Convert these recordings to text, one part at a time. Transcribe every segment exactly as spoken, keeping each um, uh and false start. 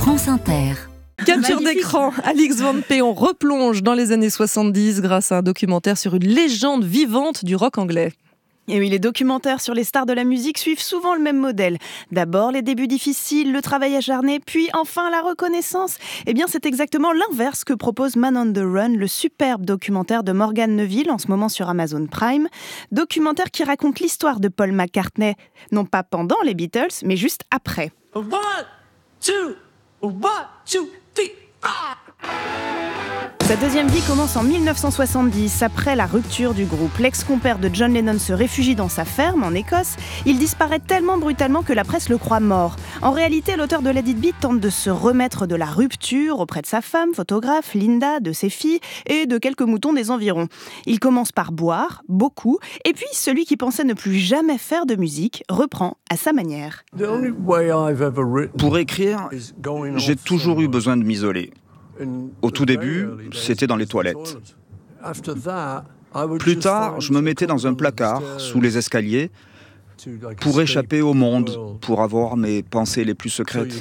France Inter. Capture d'écran, Alix Van P, on replonge dans les années soixante-dix grâce à un documentaire sur une légende vivante du rock anglais. Et oui, les documentaires sur les stars de la musique suivent souvent le même modèle. D'abord les débuts difficiles, le travail acharné, puis enfin la reconnaissance. Eh bien, c'est exactement l'inverse que propose Man on the Run, le superbe documentaire de Morgan Neville, en ce moment sur Amazon Prime. Documentaire qui raconte l'histoire de Paul McCartney, non pas pendant les Beatles, mais juste après. One, two, one, two, three, ah! Sa deuxième vie commence en dix-neuf cent soixante-dix, après la rupture du groupe. L'ex-compère de John Lennon se réfugie dans sa ferme en Écosse. Il disparaît tellement brutalement que la presse le croit mort. En réalité, l'auteur de Let It Be tente de se remettre de la rupture auprès de sa femme, photographe, Linda, de ses filles et de quelques moutons des environs. Il commence par boire, beaucoup, et puis celui qui pensait ne plus jamais faire de musique reprend à sa manière. Pour écrire, j'ai toujours eu besoin de m'isoler. Au tout début, c'était dans les toilettes. Plus tard, je me mettais dans un placard, sous les escaliers, pour échapper au monde, pour avoir mes pensées les plus secrètes.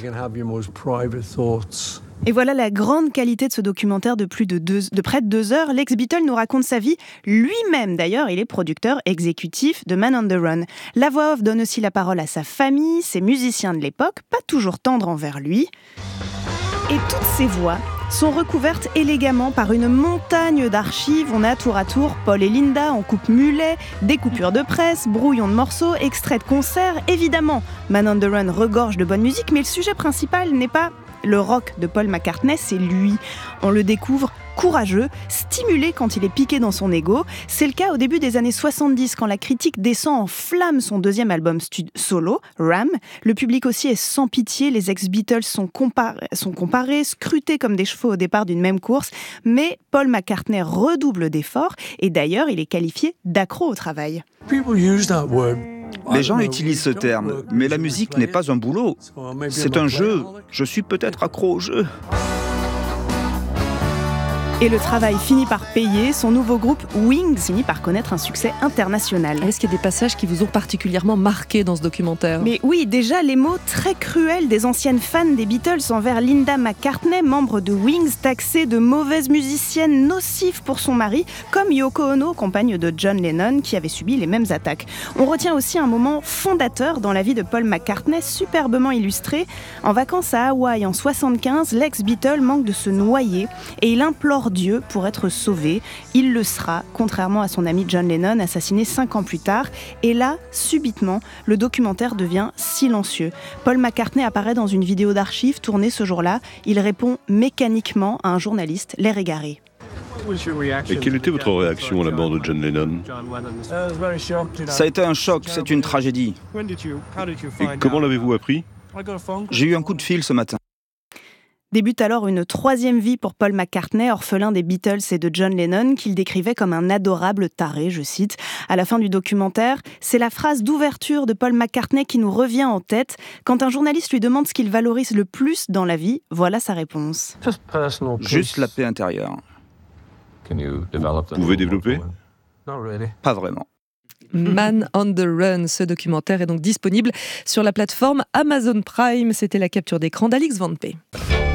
Et voilà la grande qualité de ce documentaire de, plus de, deux, de près de deux heures. L'ex-Beatle nous raconte sa vie. Lui-même, d'ailleurs, il est producteur exécutif de Man on the Run. La voix off donne aussi la parole à sa famille, ses musiciens de l'époque, pas toujours tendres envers lui. Et toutes ces voix sont recouvertes élégamment par une montagne d'archives. On a tour à tour Paul et Linda en coupe mulet, des coupures de presse, brouillons de morceaux, extraits de concerts. Évidemment, Man on the Run regorge de bonne musique, mais le sujet principal n'est pas le rock de Paul McCartney, c'est lui. On le découvre courageux, stimulé quand il est piqué dans son ego. C'est le cas au début des années soixante-dix, quand la critique descend en flammes son deuxième album stud- solo, Ram. Le public aussi est sans pitié, les ex-Beatles sont, compar- sont comparés, scrutés comme des chevaux au départ d'une même course, mais Paul McCartney redouble d'efforts, et d'ailleurs il est qualifié d'accro au travail. Les gens utilisent ce terme, mais la musique n'est pas un boulot. C'est un jeu. Je suis peut-être accro au jeu. Et le travail finit par payer. Son nouveau groupe Wings finit par connaître un succès international. Est-ce qu'il y a des passages qui vous ont particulièrement marqué dans ce documentaire ? Mais oui, déjà les mots très cruels des anciennes fans des Beatles envers Linda McCartney, membre de Wings, taxée de mauvaise musicienne nocive pour son mari, comme Yoko Ono, compagne de John Lennon, qui avait subi les mêmes attaques. On retient aussi un moment fondateur dans la vie de Paul McCartney, superbement illustré. En vacances à Hawaï en soixante-quinze, l'ex-Beatle manque de se noyer et il implore Dieu pour être sauvé. Il le sera, contrairement à son ami John Lennon, assassiné cinq ans plus tard. Et là, subitement, le documentaire devient silencieux. Paul McCartney apparaît dans une vidéo d'archives tournée ce jour-là. Il répond mécaniquement à un journaliste, l'air égaré. Et quelle était votre réaction à la mort de John Lennon ? Ça a été un choc, c'est une tragédie. Et comment l'avez-vous appris ? J'ai eu un coup de fil ce matin. Débute alors une troisième vie pour Paul McCartney, orphelin des Beatles et de John Lennon, qu'il décrivait comme un adorable taré, je cite. À la fin du documentaire, c'est la phrase d'ouverture de Paul McCartney qui nous revient en tête. Quand un journaliste lui demande ce qu'il valorise le plus dans la vie, voilà sa réponse. Juste la paix intérieure. Vous pouvez développer ? Pas vraiment. Man on the Run, ce documentaire est donc disponible sur la plateforme Amazon Prime. C'était la capture d'écran d'Alix Van P.